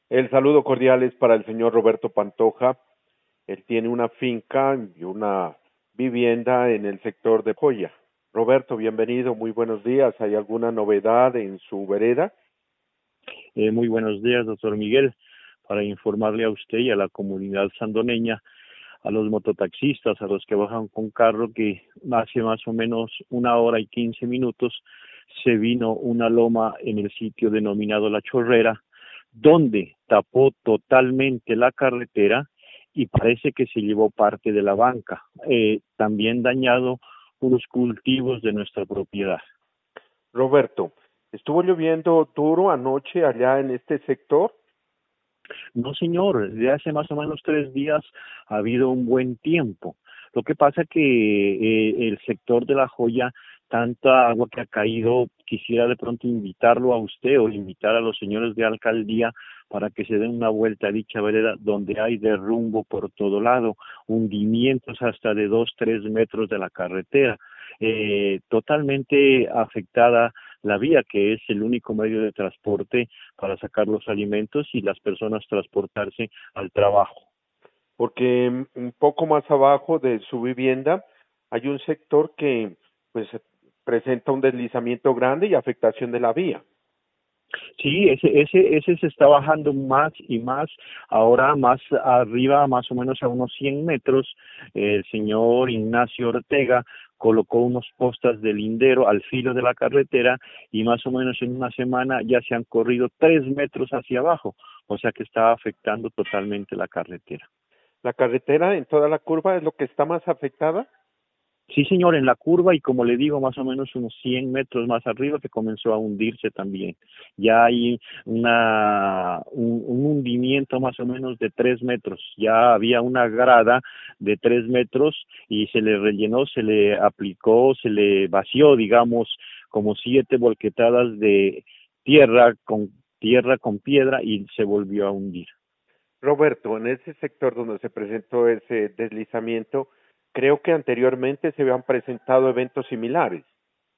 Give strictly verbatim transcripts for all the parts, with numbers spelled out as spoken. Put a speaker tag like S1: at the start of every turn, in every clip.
S1: El saludo cordial es para el señor Roberto Pantoja. Él tiene una finca y una vivienda en el sector de Joya. Roberto, bienvenido, muy buenos días. ¿Hay alguna novedad en su vereda?
S2: Eh, muy buenos días, doctor Miguel. Para informarle a usted y a la comunidad sandoneña, a los mototaxistas, a los que bajan con carro, que hace más o menos una hora y quince minutos se vino una loma en el sitio denominado La Chorrera, donde tapó totalmente la carretera y parece que se llevó parte de la banca. Eh, también dañado unos cultivos de nuestra propiedad.
S1: Roberto, ¿estuvo lloviendo duro anoche allá en este sector?
S2: No, señor, desde hace más o menos tres días ha habido un buen tiempo. Lo que pasa que eh, el sector de La Joya, tanta agua que ha caído, quisiera de pronto invitarlo a usted o invitar a los señores de alcaldía para que se den una vuelta a dicha vereda donde hay derrumbo por todo lado, hundimientos hasta de dos, tres metros de la carretera, eh, totalmente afectada la vía, que es el único medio de transporte para sacar los alimentos y las personas transportarse al trabajo.
S1: Porque mm, un poco más abajo de su vivienda hay un sector que pues presenta un deslizamiento grande y afectación de la vía.
S2: Sí, ese, ese, ese se está bajando más y más, ahora más arriba, más o menos a unos cien metros, el señor Ignacio Ortega colocó unos postas de lindero al filo de la carretera y más o menos en una semana ya se han corrido tres metros hacia abajo, o sea que está afectando totalmente la carretera.
S1: La carretera en toda la curva es lo que está más afectada.
S2: Sí, señor, en la curva y como le digo, más o menos unos cien metros más arriba que comenzó a hundirse también. Ya hay una un, un hundimiento más o menos de tres metros. Ya había una grada de tres metros y se le rellenó, se le aplicó, se le vació, digamos, como siete volquetadas de tierra con tierra con piedra y se volvió a hundir.
S1: Roberto, en ese sector donde se presentó ese deslizamiento, creo que anteriormente se habían presentado eventos similares.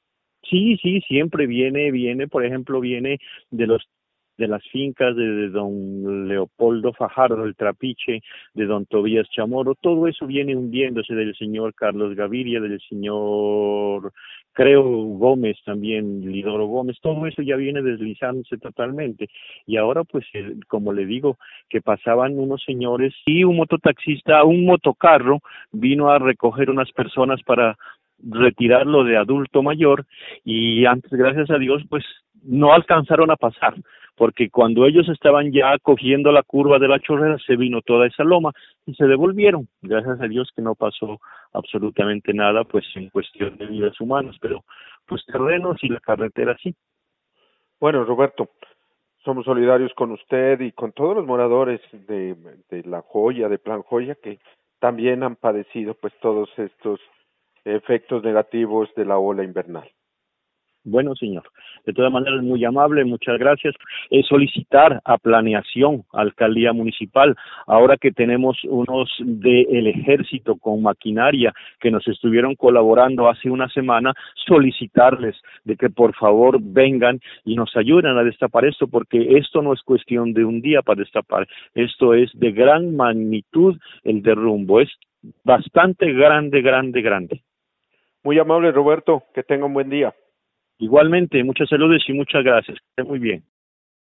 S2: Sí, sí, siempre viene, viene, por ejemplo, viene de los de las fincas de, de don Leopoldo Fajardo, el Trapiche, de don Tobías Chamorro, todo eso viene hundiéndose del señor Carlos Gaviria, del señor, creo, Gómez también, Lidoro Gómez, todo eso ya viene deslizándose totalmente. Y ahora, pues, el, como le digo, que pasaban unos señores y un mototaxista, un motocarro, vino a recoger unas personas para retirarlo de adulto mayor y antes, gracias a Dios, pues no alcanzaron a pasar, porque cuando ellos estaban ya cogiendo la curva de la Chorrera se vino toda esa loma y se devolvieron. Gracias a Dios que no pasó absolutamente nada, pues en cuestión de vidas humanas, pero pues terrenos y la carretera sí.
S1: Bueno, Roberto, somos solidarios con usted y con todos los moradores de, de La Joya, de Plan Joya, que también han padecido pues todos estos efectos negativos de la ola invernal.
S2: Bueno, señor, de todas maneras, muy amable, muchas gracias. Es solicitar a Planeación, Alcaldía Municipal, ahora que tenemos unos del ejército con maquinaria que nos estuvieron colaborando hace una semana, solicitarles de que por favor vengan y nos ayuden a destapar esto, porque esto no es cuestión de un día para destapar, esto es de gran magnitud el derrumbo, es bastante grande, grande, grande.
S1: Muy amable, Roberto, que tenga un buen día.
S2: Igualmente, muchas saludos y muchas gracias. Que esté muy bien.